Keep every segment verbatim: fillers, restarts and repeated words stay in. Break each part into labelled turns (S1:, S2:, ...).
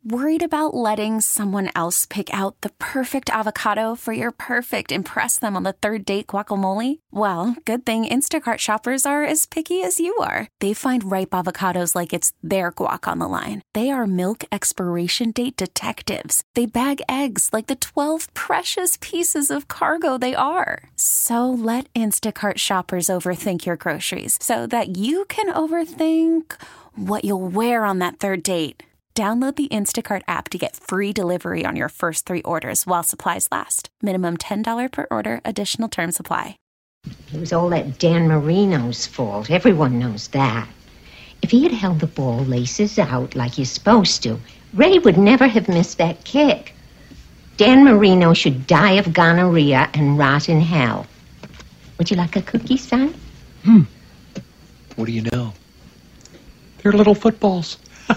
S1: Worried about letting someone else pick out the perfect avocado for your perfect impress them on the third date guacamole? Well, good thing Instacart shoppers are as picky as you are. They find ripe avocados like it's their guac on the line. They are milk expiration date detectives. They bag eggs like the twelve precious pieces of cargo they are. So let Instacart shoppers overthink your groceries so that you can overthink what you'll wear on that third date. Download the Instacart app to get free delivery on your first three orders while supplies last. Minimum ten dollars per order. Additional terms apply.
S2: It was all that Dan Marino's fault. Everyone knows that. If he had held the ball laces out like you're supposed to, Ray would never have missed that kick. Dan Marino should die of gonorrhea and rot in hell. Would you like a cookie, son?
S3: Hmm. What do you know? They're little footballs.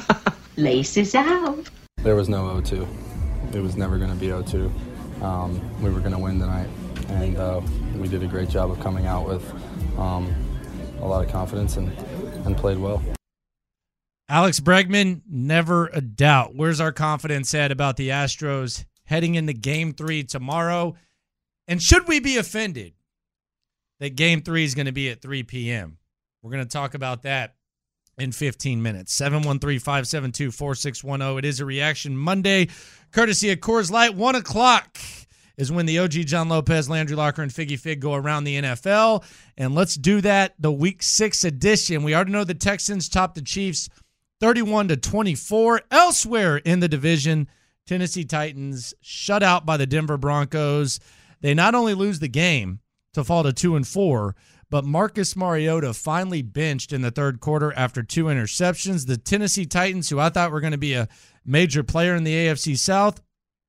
S2: Laces out.
S4: There was no oh two. It was never going to be oh two. Um, we were going to win tonight, and uh, we did a great job of coming out with um, a lot of confidence and, and played well.
S5: Alex Bregman, never a doubt. Where's our confidence at about the Astros heading into game three tomorrow? And should we be offended that game three is going to be at three p.m.? We're going to talk about that in fifteen minutes. seven one three, five seven two, four six one zero. It is a Reaction Monday, courtesy of Coors Light. one o'clock is when the O G John Lopez, Landry Locker, and Figgy Fig go around the N F L. And let's do that, the Week six edition. We already know the Texans topped the Chiefs thirty-one to twenty-four. Elsewhere in the division, Tennessee Titans shut out by the Denver Broncos. They not only lose the game to fall to two and four, but Marcus Mariota finally benched in the third quarter after two interceptions. The Tennessee Titans, who I thought were going to be a major player in the A F C South,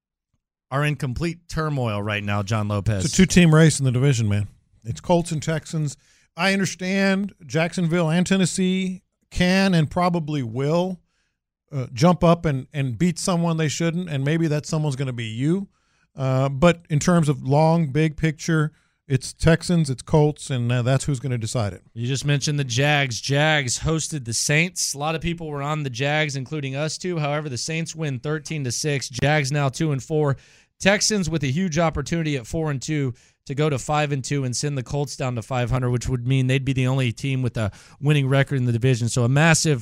S5: are in complete turmoil right now, John Lopez.
S6: It's a two-team race in the division, man. It's Colts and Texans. I understand Jacksonville and Tennessee can and probably will uh, jump up and, and beat someone they shouldn't, and maybe that someone's going to be you. Uh, but in terms of long, big picture, it's Texans, it's Colts, and uh, that's who's going to decide it.
S5: You just mentioned the Jags. Jags hosted the Saints. A lot of people were on the Jags, including us too. However, the Saints win thirteen to six. Jags now two and four. Texans with a huge opportunity at four and two to go to five and two and send the Colts down to five hundred, which would mean they'd be the only team with a winning record in the division. So a massive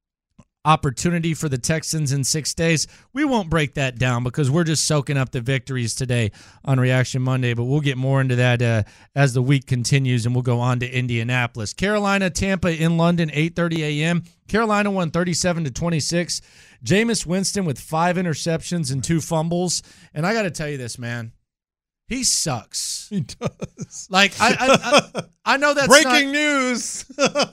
S5: opportunity for the Texans in six days. We won't break that down because we're just soaking up the victories today on Reaction Monday, but we'll get more into that uh, as the week continues, and we'll go on to Indianapolis. Carolina, Tampa in London, eight thirty a.m. Carolina won thirty-seven to twenty-six. Jameis Winston with five interceptions and two fumbles. And I got to tell you this, man. He sucks.
S6: He does.
S5: Like, I I, I, I know that's
S6: breaking
S5: not,
S6: news.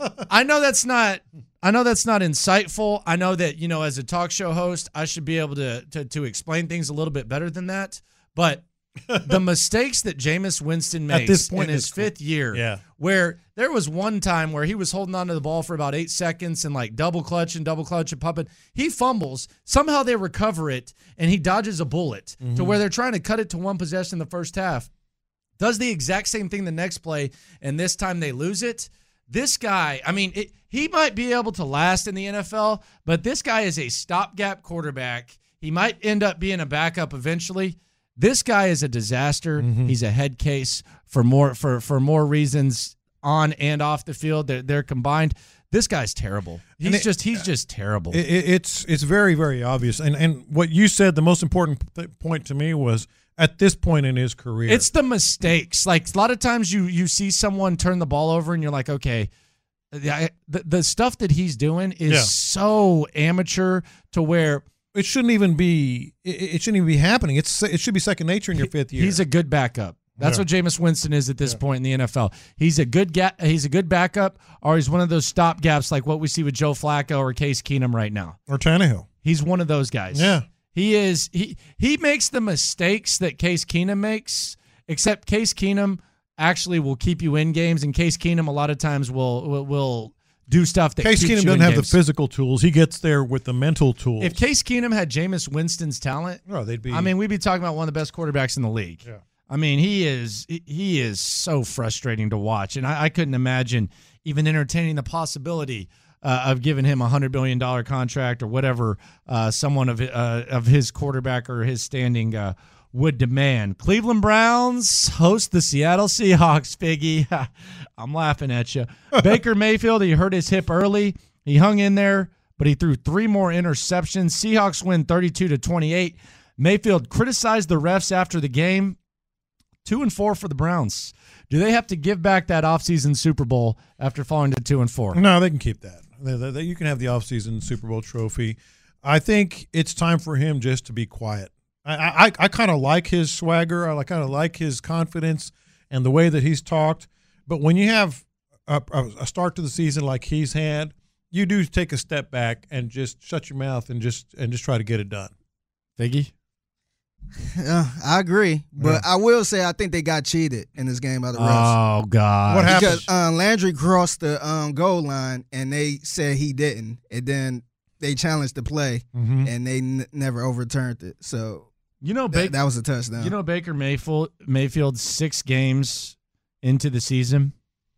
S5: I know that's not I know that's not insightful. I know that, you know, as a talk show host, I should be able to to, to explain things a little bit better than that. But the mistakes that Jameis Winston makes
S6: At this point
S5: in his fifth year,
S6: yeah.
S5: where there was one time where he was holding onto the ball for about eight seconds and like double clutch and double clutch and pumping. He fumbles. Somehow they recover it, and he dodges a bullet mm-hmm. to where they're trying to cut it to one possession in the first half. Does the exact same thing the next play, and this time they lose it. This guy, I mean, it, he might be able to last in the N F L, but this guy is a stopgap quarterback. He might end up being a backup eventually. This guy is a disaster. Mm-hmm. He's a head case for more for, for more reasons on and off the field. They're, they're combined. This guy's terrible. He's it, just he's just terrible.
S6: It, it's it's very, very obvious. And and what you said, the most important point to me was at this point in his career.
S5: It's the mistakes. Like a lot of times you you see someone turn the ball over and you're like, okay, the, the stuff that he's doing is yeah. so amateur to where –
S6: It shouldn't even be. It shouldn't even be happening. It's it should be second nature in your fifth year.
S5: He's a good backup. That's yeah. what Jameis Winston is at this yeah. point in the N F L. He's a good ga- He's a good backup, or he's one of those stop gaps like what we see with Joe Flacco or Case Keenum right now,
S6: or Tannehill.
S5: He's one of those guys.
S6: Yeah,
S5: he is. He he makes the mistakes that Case Keenum makes, except Case Keenum actually will keep you in games, and Case Keenum a lot of times will will. will do stuff that
S6: Case
S5: keeps
S6: Keenum
S5: you
S6: doesn't
S5: in
S6: have
S5: games.
S6: the physical tools. He gets there with the mental tools.
S5: If Case Keenum had Jameis Winston's talent,
S6: oh, they'd be.
S5: I mean, we'd be talking about one of the best quarterbacks in the league.
S6: Yeah.
S5: I mean, he is he is so frustrating to watch, and I, I couldn't imagine even entertaining the possibility uh, of giving him a hundred million dollar contract or whatever uh, someone of uh, of his quarterback or his standing uh, would demand. Cleveland Browns host the Seattle Seahawks. Figgy, I'm laughing at you. Baker Mayfield, he hurt his hip early. He hung in there, but he threw three more interceptions. Seahawks win thirty-two to twenty-eight. Mayfield criticized the refs after the game. Two and four for the Browns. Do they have to give back that offseason Super Bowl after falling to two and four?
S6: No, they can keep that. They, they, you can have the offseason Super Bowl trophy. I think it's time for him just to be quiet. I I, I kind of like his swagger. I kind of like his confidence and the way that he's talked. But when you have a, a start to the season like he's had, you do take a step back and just shut your mouth and just and just try to get it done.
S5: Figgy?
S7: Yeah, I agree, but yeah. I will say I think they got cheated in this game by the refs.
S5: Oh God!
S6: What happened?
S7: Because uh, Landry crossed the um, goal line, and they said he didn't, and then they challenged the play, mm-hmm. and they n- never overturned it. So
S5: you know,
S7: th-
S5: Baker,
S7: that was a touchdown.
S5: You know, Baker Mayfield, Mayfield six games into the season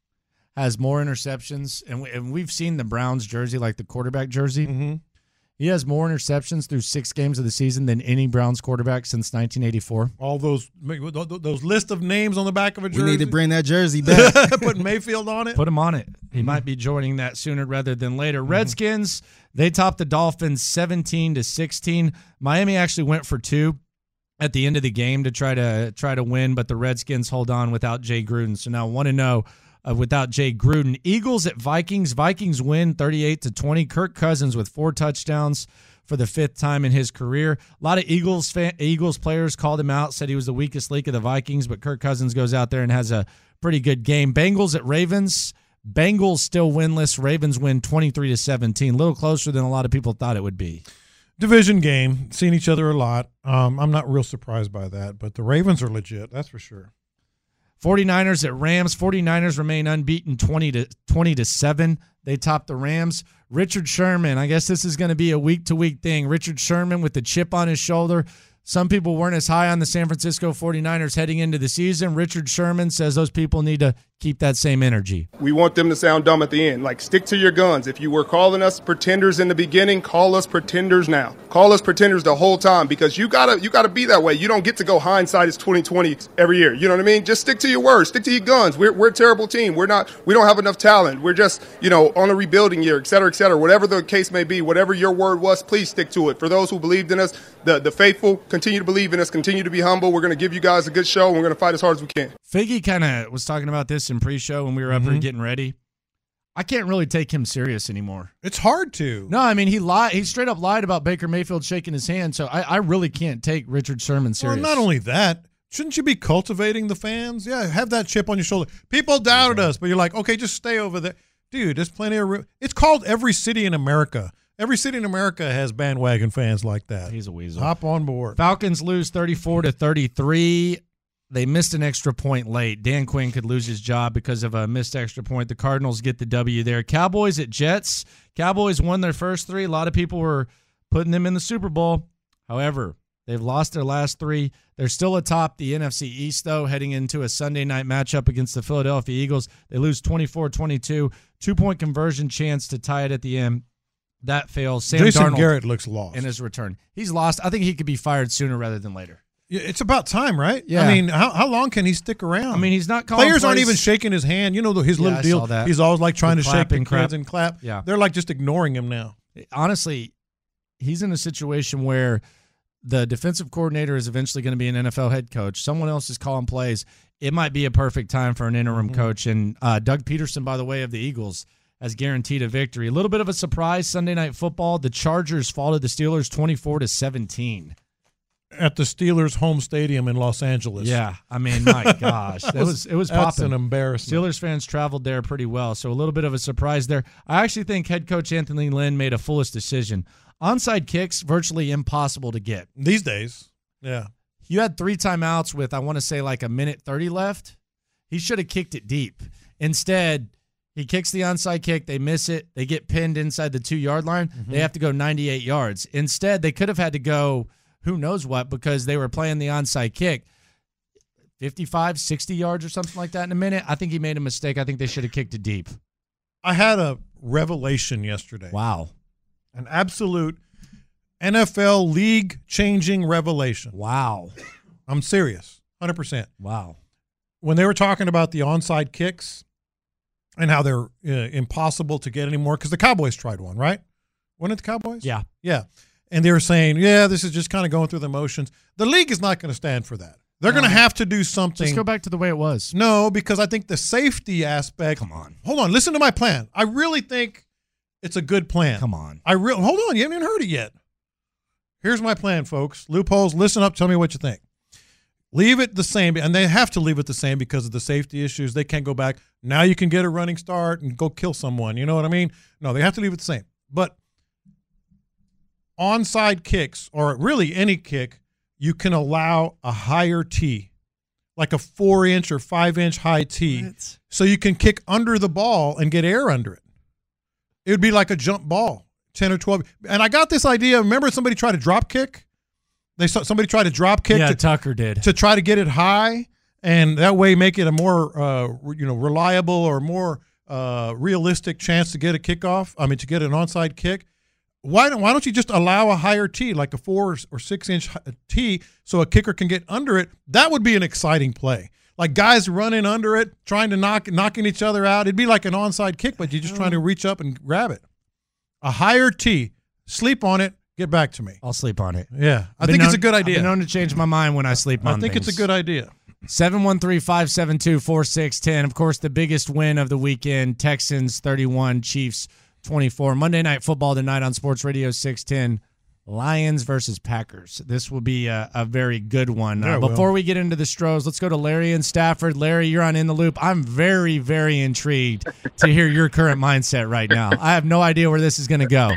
S5: has more interceptions, and, we, and we've seen the Browns jersey, like the quarterback jersey.
S6: Mm-hmm.
S5: He has more interceptions through six games of the season than any Browns quarterback since nineteen eighty-four.
S6: All those those list of names on the back of a jersey.
S7: We need to bring that jersey back.
S6: Put Mayfield on it.
S5: Put him on it. He mm-hmm. might be joining that sooner rather than later. Mm-hmm. Redskins, they topped the Dolphins seventeen to sixteen. Miami actually went for two at the end of the game to try to try to win, but the Redskins hold on without Jay Gruden. So now one and oh. Uh, without Jay Gruden. Eagles at Vikings. Vikings win thirty-eight to twenty. Kirk Cousins with four touchdowns for the fifth time in his career. A lot of Eagles fan, Eagles players called him out, said he was the weakest link of the Vikings, but Kirk Cousins goes out there and has a pretty good game. Bengals at Ravens. Bengals still winless. Ravens win twenty-three to seventeen. A little closer than a lot of people thought it would be.
S6: Division game. Seen each other a lot. Um, I'm not real surprised by that, but the Ravens are legit. That's for sure.
S5: forty-niners at Rams. forty-niners remain unbeaten twenty to seven. They top the Rams. Richard Sherman, I guess this is going to be a week-to-week thing. Richard Sherman with the chip on his shoulder. Some people weren't as high on the San Francisco forty-niners heading into the season. Richard Sherman says those people need to keep that same energy.
S8: We want them to sound dumb at the end. Like, stick to your guns. If you were calling us pretenders in the beginning, call us pretenders now. Call us pretenders the whole time, because you gotta you gotta be that way. You don't get to go hindsight is twenty twenty every year. You know what I mean? Just stick to your words. Stick to your guns. We're we're a terrible team. We're not. We don't have enough talent. We're just you know on a rebuilding year, et cetera, et cetera. Whatever the case may be, whatever your word was, please stick to it. For those who believed in us, the the faithful, continue to believe in us. Continue to be humble. We're going to give you guys a good show, and we're going to fight as hard as we can.
S5: Figgy kind of was talking about this in pre-show when we were up
S6: mm-hmm.
S5: here getting ready. I can't really take him serious anymore.
S6: It's hard to.
S5: No, I mean, he lied. He straight up lied about Baker Mayfield shaking his hand, so I, I really can't take Richard Sherman serious.
S6: Well, not only that, shouldn't you be cultivating the fans? Yeah, have that chip on your shoulder. People doubted us, but you're like, okay, just stay over there. Dude, there's plenty of room. It's called every city in America. Every city in America has bandwagon fans like that.
S5: He's a weasel.
S6: Hop on board.
S5: Falcons lose thirty-four to thirty-three. They missed an extra point late. Dan Quinn could lose his job because of a missed extra point. The Cardinals get the W there. Cowboys at Jets. Cowboys won their first three. A lot of people were putting them in the Super Bowl. However, they've lost their last three. They're still atop the N F C East, though, heading into a Sunday night matchup against the Philadelphia Eagles. They lose twenty-four twenty-two. Two-point conversion chance to tie it at the end. That fails. Sam
S6: Jason
S5: Darnold
S6: Garrett looks lost
S5: in his return. He's lost. I think he could be fired sooner rather than later.
S6: Yeah, it's about time, right?
S5: Yeah.
S6: I mean, how how long can he stick around?
S5: I mean, he's not calling
S6: Players
S5: plays.
S6: aren't even shaking his hand. You know, his
S5: Yeah,
S6: little
S5: I
S6: deal.
S5: saw that.
S6: He's always like trying
S5: The
S6: to shake the
S5: clapping crap.
S6: kids and clap.
S5: Yeah.
S6: They're like just ignoring him now.
S5: Honestly, he's in a situation where the defensive coordinator is eventually going to be an N F L head coach. Someone else is calling plays. It might be a perfect time for an interim mm-hmm. coach. And uh, Doug Peterson, by the way, of the Eagles, has guaranteed a victory. A little bit of a surprise Sunday Night Football. The Chargers fall to the Steelers twenty-four to seventeen.
S6: At the Steelers' home stadium in Los Angeles.
S5: Yeah, I mean, my gosh, it was it was
S6: That's
S5: popping.
S6: an embarrassment.
S5: Steelers fans traveled there pretty well, so a little bit of a surprise there. I actually think head coach Anthony Lynn made a foolish decision. Onside kicks, virtually impossible to get.
S6: These days, yeah.
S5: You had three timeouts with, I want to say, like a minute thirty left. He should have kicked it deep. Instead, he kicks the onside kick. They miss it. They get pinned inside the two-yard line. Mm-hmm. They have to go ninety-eight yards. Instead, they could have had to go who knows what because they were playing the onside kick. fifty-five, sixty yards or something like that in a minute. I think he made a mistake. I think they should have kicked it deep.
S6: I had a revelation yesterday.
S5: Wow.
S6: An absolute N F L league-changing revelation.
S5: Wow.
S6: I'm serious, one hundred percent.
S5: Wow.
S6: When they were talking about the onside kicks and how they're uh, impossible to get anymore, because the Cowboys tried one, right? Wasn't it the Cowboys?
S5: Yeah.
S6: Yeah. And they were saying, yeah, this is just kind of going through the motions. The league is not going to stand for that. They're no. going to have to do something.
S5: Just go back to the way it was.
S6: No, because I think the safety aspect.
S5: Come on.
S6: Hold on. Listen to my plan. I really think it's a good plan.
S5: Come on.
S6: I re- Hold on. You haven't even heard it yet. Here's my plan, folks. Loopholes, listen up. Tell me what you think. Leave it the same. And they have to leave it the same because of the safety issues. They can't go back. Now you can get a running start and go kill someone. You know what I mean? No, they have to leave it the same. But onside kicks, or really any kick, you can allow a higher tee, like a four-inch or five-inch high tee, what? So you can kick under the ball and get air under it. It would be like a jump ball, ten or twelve. And I got this idea. Remember somebody tried to drop kick? They saw somebody tried to drop kick.
S5: Yeah,
S6: to,
S5: Tucker did.
S6: To try to get it high, and that way make it a more uh, you know reliable or more uh, realistic chance to get a kickoff. I mean, to get an onside kick. Why don't Why don't you just allow a higher tee, like a four or six inch tee, so a kicker can get under it? That would be an exciting play. Like guys running under it, trying to knock knocking each other out. It'd be like an onside kick, but you're just trying to reach up and grab it. A higher tee, sleep on it. Get back to me.
S5: I'll sleep on it.
S6: Yeah, I think
S5: known,
S6: it's a good idea.
S5: I've been known to change my mind when I sleep on
S6: I think
S5: things.
S6: it's a good idea.
S5: seven one three, five seven two, four six one zero. Of course, the biggest win of the weekend, Texans thirty-one, Chiefs twenty-four. Monday Night Football tonight on Sports Radio six ten. Lions versus Packers. This will be a, a very good one.
S6: Yeah,
S5: uh, before we get into the Stros, let's go to Larry in Stafford. Larry, you're on In the Loop. I'm very, very intrigued to hear your current mindset right now. I have no idea where this is going to go.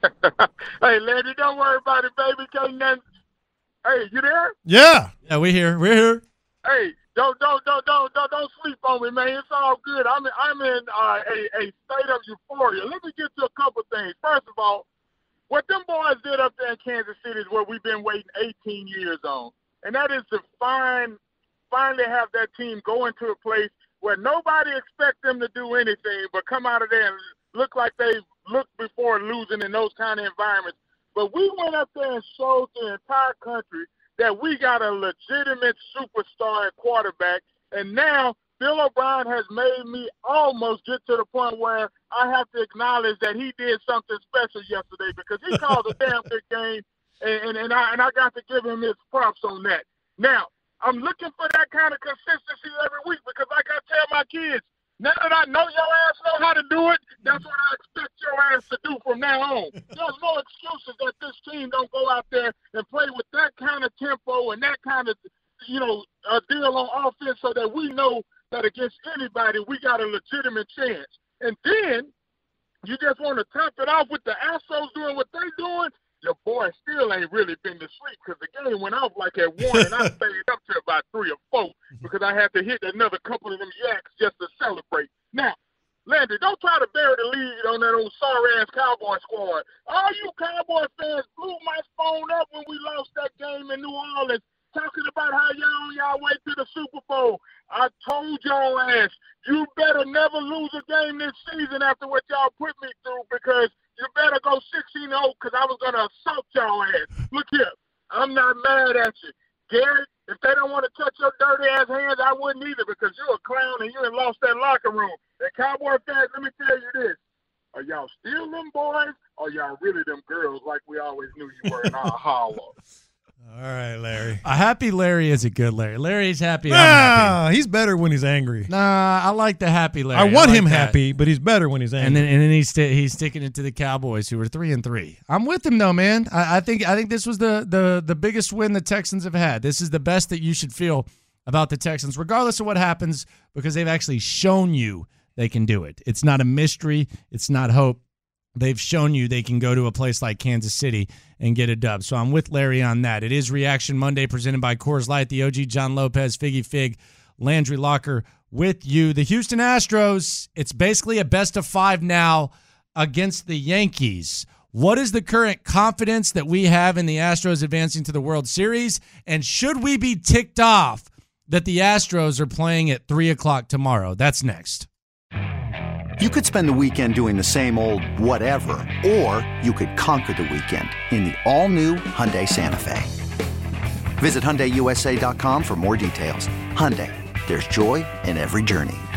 S9: Hey, lady, don't worry about it, baby. Can't nothing. Hey, you there?
S6: Yeah.
S5: Yeah, we here. We're here.
S9: Hey, don't don't don't don't don't, don't sleep on me, man. It's all good. I'm in, I'm in uh, a a state of euphoria. Let me get to a couple things. First of all, what them boys did up there in Kansas City is what we've been waiting eighteen years on, and that is to find finally have that team go into a place where nobody expects them to do anything but come out of there and look like they've looked before losing in those kind of environments. But we went up there and showed the entire country that we got a legitimate superstar at quarterback, and now Bill O'Brien has made me almost get to the point where I have to acknowledge that he did something special yesterday because he called a damn good game, and, and, and, I, and I got to give him his props on that. Now, I'm looking for that kind of consistency every week because like I tell my kids, now that I know your ass know how to do it, that's what I expect your ass to do from now on. There's no excuses that this team don't go out there and play with that kind of tempo and that kind of, you know, uh, deal on offense so that we know that against anybody we got a legitimate chance. And then you just want to top it off with the Astros doing what they doing. Your boy still ain't really been to sleep because the game went off like at one, and I stayed up to about three or four because I had to hit another couple of them yaks just to celebrate. Now, Landry, don't try to bury the lead on that old sorry-ass Cowboy squad. All you Cowboy fans blew my phone up when we lost that game in New Orleans, talking about how y'all on y'all way to the Super Bowl. I told y'all ass, you better never lose a game this season after what y'all put me through because you better go sixteen oh because I was going to assault y'all ass. Look here, I'm not mad at you. Gary, if they don't want to touch your dirty ass hands, I wouldn't either because you're a clown and you ain't lost that locker room. And Cowboy fans, let me tell you this. Are y'all still them boys or y'all really them girls like we always knew you were in our hollow?
S6: All right, Larry.
S5: A happy Larry is a good Larry. Larry's happy.
S6: Nah,
S5: I'm happy.
S6: he's better when he's angry.
S5: Nah, I like the happy Larry.
S6: I want
S5: I like
S6: him
S5: that.
S6: happy, but he's better when he's angry.
S5: And then and then he's st- he's sticking it to the Cowboys, who are three and three. I'm with him though, man. I, I think I think this was the the the biggest win the Texans have had. This is the best that you should feel about the Texans, regardless of what happens, because they've actually shown you they can do it. It's not a mystery. It's not hope. They've shown you they can go to a place like Kansas City and get a dub. So I'm with Larry on that. It is Reaction Monday presented by Coors Light, the O G John Lopez, Figgy Fig, Landry Locker with you. The Houston Astros, it's basically a best of five now against the Yankees. What is the current confidence that we have in the Astros advancing to the World Series? And should we be ticked off that the Astros are playing at three o'clock tomorrow? That's next.
S10: You could spend the weekend doing the same old whatever, or you could conquer the weekend in the all-new Hyundai Santa Fe. Visit Hyundai U S A dot com for more details. Hyundai, there's joy in every journey.